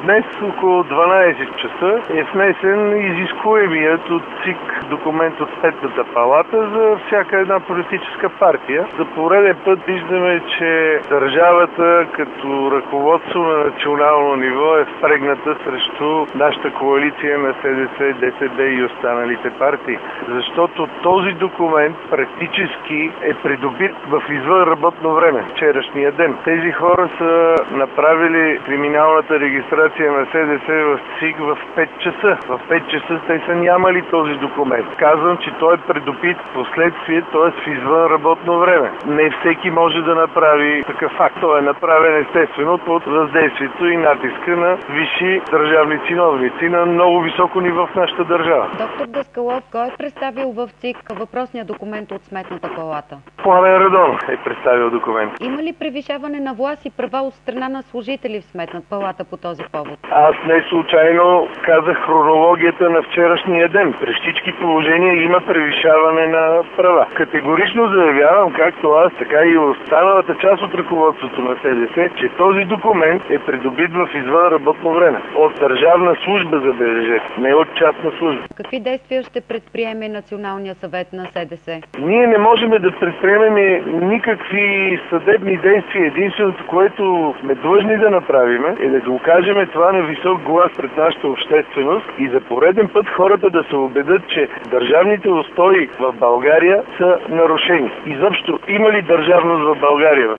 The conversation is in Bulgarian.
Днес около 12 часа е внесен изискуемият от ЦИК документ от Сметната палата за всяка една политическа партия. За пореден път виждаме, че държавата като ръководство на национално ниво е впрегната срещу нашата коалиция на СДС, ДСБ и останалите партии. Защото този документ практически е придобит в извънработно време, вчерашния ден. Тези хора са направили криминалната регистрация на СДС в ЦИК в 5 часа. В 5 часа те са нямали този документ. Казвам, че той е придобит в последствие, т.е. в извънработно време. Не всеки може да направи такъв факт. Той е направен естествено под въздействието и натиска на висши държавни чиновници на много високо ниво в нашата държава. Доктор Даскалов, кой е представил в ЦИК въпросния документ от Сметната палата? Пламен Радон е представил документ. Има ли превишаване на власт и права от страна на служители в Сметната палата по този повод? Аз не случайно казах хронологията на вчерашния ден. При всички положения има превишаване на права. Категорично заявявам, както аз, така и останалата част от ръководството на СДС, че този документ е придобит в извънработно време. От държавна служба, забележете, не от частна служба. Какви действия ще предприеме Националния съвет на СДС? Ние не можем да предприемем никакви съдебни действия. Единственото, което сме длъжни да направим, е да докажем това на висок глас пред нашата общественост и за пореден път хората да се убедят, че държавните устои в България са нарушени. Изобщо има ли държавност в България?